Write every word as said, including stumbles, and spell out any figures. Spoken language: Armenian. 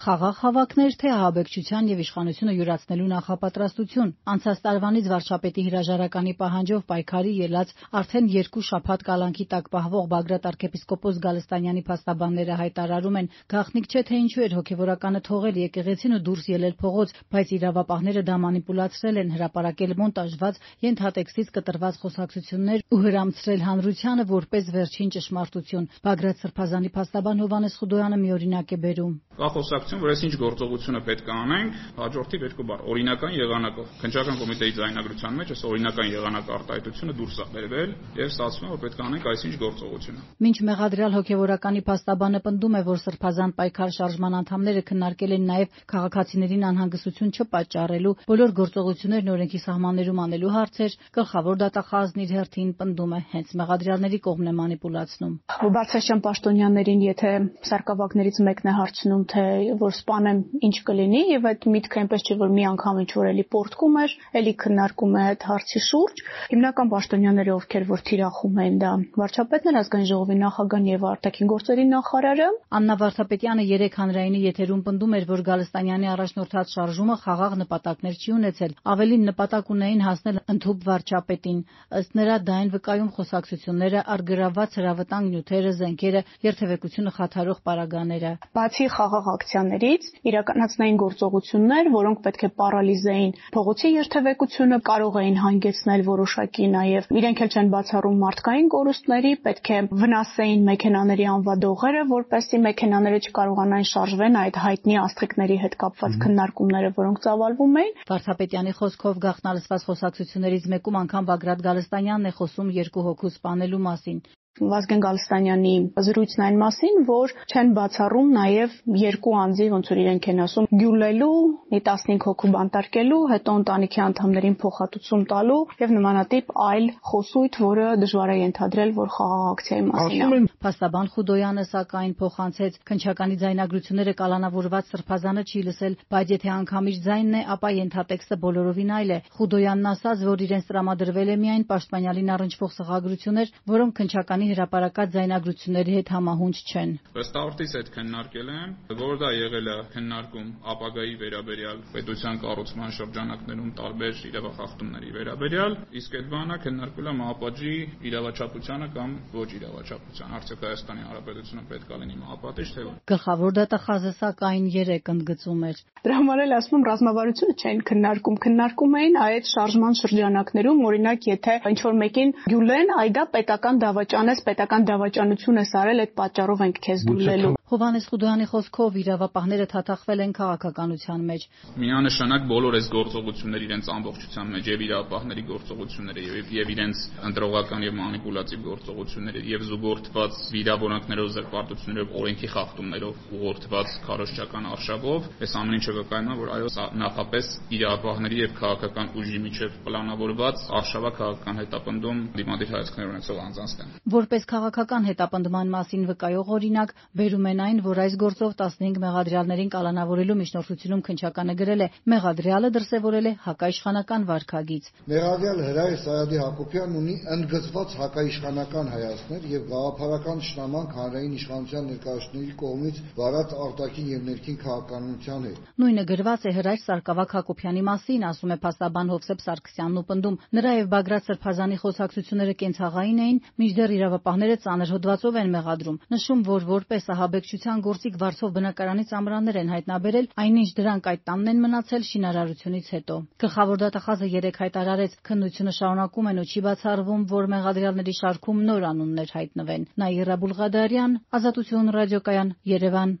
Խաղաղ հավաքներ, թե ահաբեկչության եւ իշխանությունը յուրացնելու նախապատրաստություն։ Անցած տարվանից վարչապետի հրաժարականի պահանջով պայքարի ելած արդեն երկու շաբաթ կալանքի տակ պահվող Բագրատ arczepiskopos Գալստանյանի փաստաբանները հայտարարում են, գաղտնիք չէ թե ինչու էր հոգևորականը թողել եկեղեցին ու դուրս ելել փողոց, բայց իրավապահները դա մանիպուլացրել են, հրապարակել մոնտաժված, ենթատեքստից կտրված խոսակցություններ ու հրամցրել հանրությանը որպես վերջին ճշմարտություն։ Բագրատ սրբազանի փաստաբան Հովհաննես Խուդոյանը մի օրինակ է բերում։ Կա խոսակցություն, որ այս ինչ գործողությունը պետք է անենք, հաջորդի երկու բառ՝ օրինական եղանակով։ Քննչական կոմիտեի ձայնագրության մեջ այս օրինական եղանակ արտահայտությունը դուրս է բերվել եւ ստացվում է, որ պետք է անենք այսինչ գործողությունը։ Մինչ մեղադրյալ հոգևորականի փաստաբանը պնդում է, որ սրբազան պայքար շարժման անդամները քննարկել են նաեւ քաղաքացիներին անհանգստություն չպատճառելու, բոլոր գործողություններն օրենքի սահմաններում անելու հարցեր, գլխավոր դատախազն իր հերթին պնդում է հենց մեղադրյալների կողմն է մանիպուլացնում։ Բարձրաստիճան պաշտոնյաներին եթե սարկավակներից մեկն է հարցնում, թե որ սպանեմ ինչ կլինի, եւ այդ միտքը այնպես չէ, որ մի անգամ ինչ որ էլի պորտկում էր, էլի քննարկում է այդ հարցի շուրջ։ Հիմնական պաշտոնյաները, ովքեր որ թիրախում են դա, վարչապետն, ազգային ժողովի նախագահն եւ արտաքին գործերի նախարարը։ Աննա Վարդապետյանը երեք հանրայինի եթերում պնդում էր, որ Գալստանյանի առաջնորդած շարժումը խաղաղ նպատակներ չի ունեցել, ավելին նպատակ ունեին հասնել ընդհուպ վարչապետին։ Ըստ նրա դա այն վկայում խոսակցությունները, արգրավված հրավտանգ նյութերը, զենքերը, երթևեկությունը խաթարող պարագաները։ Բացի խաղաղ ակցիաներից իրականացնային գործողություններ, որոնք պետք է պարալիզեին փողոցի երթևեկությունը, կարող էին հանգեցնել որոշակի նաև իրենք էլ չեն բացառում մարդկային կորուստների, պետք է վնասեին մեքենաների անվադողերը, որպեսզի մեքենաները չկարողանային շարժվեն այդ հայտնի աստղիկների հետ կապված քննարկումները, որոնք ծավալվում էին։ Վարդապետյանի խոսքով գաղտնալսված խոսակցություններից մեկում անգամ Բագրատ Գալստանյանն է խոսում երկու հոգու սպանելու մասին։ Վազգեն Գալստանյանի զրույցն այն մասին, որ չեն բացառում նաև երկու անձի, ոնց որ իրենք են ասում, գյուլելու, մի տասնհինգ հոգու բանտարկելու, հետո ընտանիքի անդամներին փոխհատուցում տալու եւ նմանատիպ այլ խոսույթ, որը դժվար է ենթադրել, որ խաղաղ ակցիայի մասին է։ Փաստաբան Խուդոյանը սակայն փոխանցեց, քննչականի ձայնագրությունները կալանավորված սրբազանը չի լսել, բայց եթե անգամ իր ձայնն է, ապա ենթատեքստը բոլորովին այլ է։ Խուդոյանն ասաց, որ իրենց տրամադրվել է միայն պաշտպանյալին առնչվող սղագրություններ, որոնք քննչականի հրապարակած ձայնագրությունների հետ համահունչ չեն։ Վստահորդից հետ քննարկել եմ, որ դա եղել է քննարկում ապագայի վերաբերյալ պետության կառուցման շրջանակներում տարբեր իրավախախտումների վերաբերյալ, իսկ այդ բանը քննարկվել է Մահապատժի իրավաչափությանը կամ ոչ իրավաչափության։ Արդյոք Հայաստանի Հանրապետությունը պետք է լինի մահապատիժ, թե ոչ։ Գլխավոր դատախազը սակայն երեք ընդգծում էր։ Դրա համար էլ ասում եմ, ռազմավարությունը չեն քննարկում, քննարկում էին այդ շարժման շրջանակներում, օրինակ, եթե ինչ-որ մեկին գյուլեն, այդա պետական դավաճան է, պետական դավաճանություն ես արել, այդ պատճառով ենք քեզ գյուլելու։ Հովհաննես Խուդոյանի խոսքով իրավապահները թաթախվել են քաղաքականության մեջ։ Միանշանակ բոլոր այս գործողությունները իրենց ամբողջության մեջ եւ իրավապահների գործողությունները եւ եւ իրենց ընտրողական եւ մանիպուլատիվ գործողությունները եւ զուգորդված վիրավորանքներով, զրպարտություններով, օրենքի խախտումներով ուղղորդված քարոզչական արշավով, այս ամեն ինչը վկայում է, որ այո, նախապես իրավապահների եւ քաղաքական ուժի միջև պլանավորված արշավա քաղաքական հետապնդում դիմադիր հայացքներ ունեցող անձանց դեմ։ Որպես քաղաքական հետապնդման մասին վկայող օրինակ բերում են այն, որ այս գործով տասնհինգ մեղադրյալներին կալանավորելու միջնորդությունում քննչականը գրել է մեղադրյալը դրսևորել է հակաիշխանական վարքագիծ։ Մեղադրյալ Հրայր Սարադի Հակոբյանն ունի ընդգծված հակաիշխանական հայացքներ եւ գաղափարական ճշտամանք հանրային իշխանության ներկայացուցիչների կողմից վարած արտաքին եւ ներքին քաղաքականության հետ։ Նույնը գրված է Հրայր Սարգսակ Հակոբյանի մասին, ասում է փաստաբան Հովսեփ Սարգսյանն ու պնդում, նրա եւ Բագրատ Սրբազանի խոսակցությունները կենցաղային էին, մինչդեռ իրավապահները ծանր հոդվածով են մեղադրում, նշում, որ որպես ահաբեկչության գործիք վարձով բնակարանից ամրաններ են հայտնաբերել, այնինչ դրանք այդ տանն են մնացել շինարարությունից հետո։ Գլխավոր դատախազը երեք հայտարարեց, քննությունը շարունակում են ու չի բացառվում, որ մեղադրյալների շարքում նոր անուններ հայտնվեն։ Նաիրա Բուլղադարյան, Ազատություն ռադիոկայան, Երևան։